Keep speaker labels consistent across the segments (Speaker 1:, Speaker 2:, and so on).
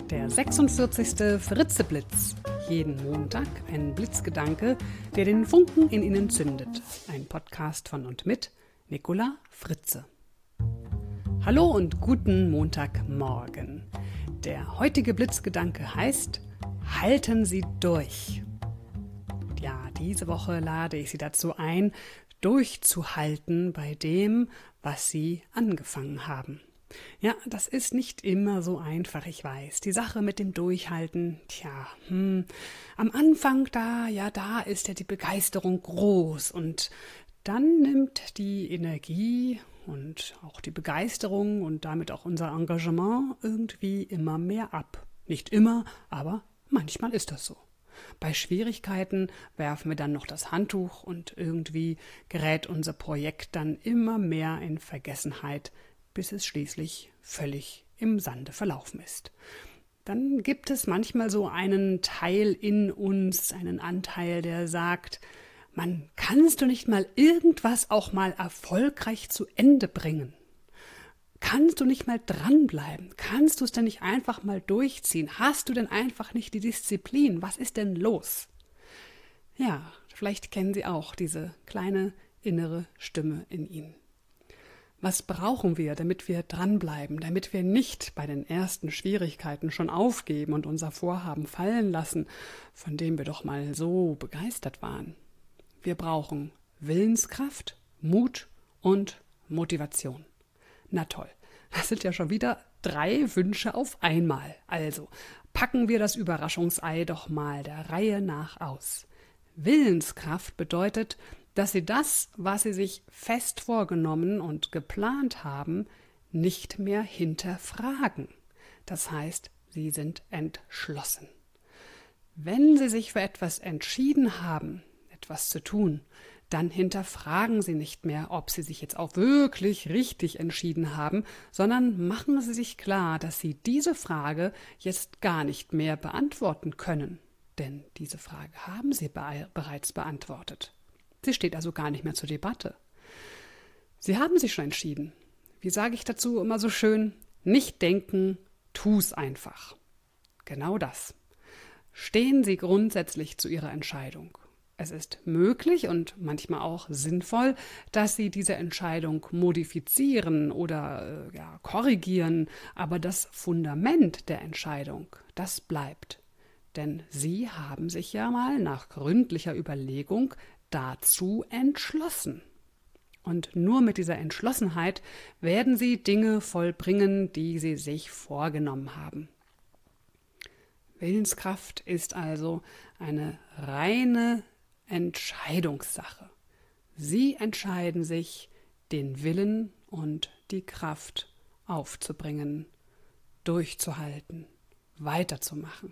Speaker 1: Der 46. Fritzeblitz. Jeden Montag ein Blitzgedanke, der den Funken in Ihnen zündet. Ein Podcast von und mit Nicola Fritze. Hallo und guten Montagmorgen. Der heutige Blitzgedanke heißt: Halten Sie durch. Ja, diese Woche lade ich Sie dazu ein, durchzuhalten bei dem, was Sie angefangen haben. Ja, das ist nicht immer so einfach, ich weiß. Die Sache mit dem Durchhalten, am Anfang da ist ja die Begeisterung groß und dann nimmt die Energie und auch die Begeisterung und damit auch unser Engagement irgendwie immer mehr ab. Nicht immer, aber manchmal ist das so. Bei Schwierigkeiten werfen wir dann noch das Handtuch und irgendwie gerät unser Projekt dann immer mehr in Vergessenheit, bis es schließlich völlig im Sande verlaufen ist. Dann gibt es manchmal so einen Teil in uns, einen Anteil, der sagt: Mann, kannst du nicht mal irgendwas auch mal erfolgreich zu Ende bringen? Kannst du nicht mal dranbleiben? Kannst du es denn nicht einfach mal durchziehen? Hast du denn einfach nicht die Disziplin? Was ist denn los? Ja, vielleicht kennen Sie auch diese kleine innere Stimme in Ihnen. Was brauchen wir, damit wir dranbleiben, damit wir nicht bei den ersten Schwierigkeiten schon aufgeben und unser Vorhaben fallen lassen, von dem wir doch mal so begeistert waren? Wir brauchen Willenskraft, Mut und Motivation. Na toll, das sind ja schon wieder 3 Wünsche auf einmal. Also packen wir das Überraschungsei doch mal der Reihe nach aus. Willenskraft bedeutet, dass Sie das, was Sie sich fest vorgenommen und geplant haben, nicht mehr hinterfragen. Das heißt, Sie sind entschlossen. Wenn Sie sich für etwas entschieden haben, etwas zu tun, dann hinterfragen Sie nicht mehr, ob Sie sich jetzt auch wirklich richtig entschieden haben, sondern machen Sie sich klar, dass Sie diese Frage jetzt gar nicht mehr beantworten können. Denn diese Frage haben Sie bereits beantwortet. Sie steht also gar nicht mehr zur Debatte. Sie haben sich schon entschieden. Wie sage ich dazu immer so schön? Nicht denken, tu's einfach. Genau das. Stehen Sie grundsätzlich zu Ihrer Entscheidung. Es ist möglich und manchmal auch sinnvoll, dass Sie diese Entscheidung modifizieren oder korrigieren, aber das Fundament der Entscheidung, das bleibt. Denn Sie haben sich ja mal nach gründlicher Überlegung dazu entschlossen. Und nur mit dieser Entschlossenheit werden Sie Dinge vollbringen, die Sie sich vorgenommen haben. Willenskraft ist also eine reine Entscheidungssache. Sie entscheiden sich, den Willen und die Kraft aufzubringen, durchzuhalten, weiterzumachen.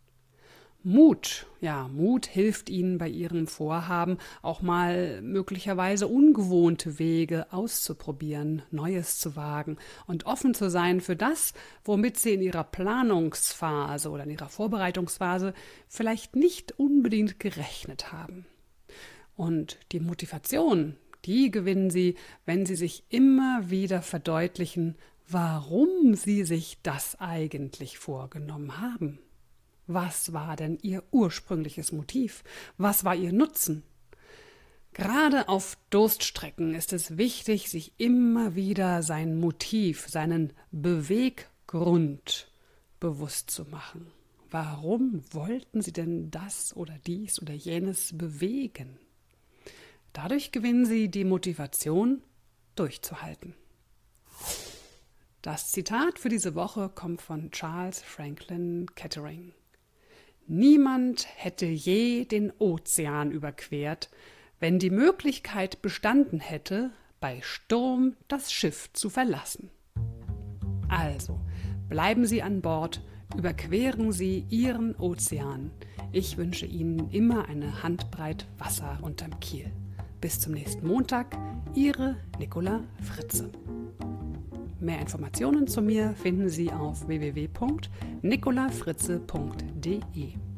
Speaker 1: Mut hilft Ihnen bei Ihrem Vorhaben, auch mal möglicherweise ungewohnte Wege auszuprobieren, Neues zu wagen und offen zu sein für das, womit Sie in Ihrer Planungsphase oder in Ihrer Vorbereitungsphase vielleicht nicht unbedingt gerechnet haben. Und die Motivation, die gewinnen Sie, wenn Sie sich immer wieder verdeutlichen, warum Sie sich das eigentlich vorgenommen haben. Was war denn Ihr ursprüngliches Motiv? Was war Ihr Nutzen? Gerade auf Durststrecken ist es wichtig, sich immer wieder sein Motiv, seinen Beweggrund bewusst zu machen. Warum wollten Sie denn das oder dies oder jenes bewegen? Dadurch gewinnen Sie die Motivation, durchzuhalten. Das Zitat für diese Woche kommt von Charles Franklin Kettering. Niemand hätte je den Ozean überquert, wenn die Möglichkeit bestanden hätte, bei Sturm das Schiff zu verlassen. Also, bleiben Sie an Bord, überqueren Sie Ihren Ozean. Ich wünsche Ihnen immer eine Handbreit Wasser unterm Kiel. Bis zum nächsten Montag, Ihre Nicola Fritze. Mehr Informationen zu mir finden Sie auf www.nicolafritze.de.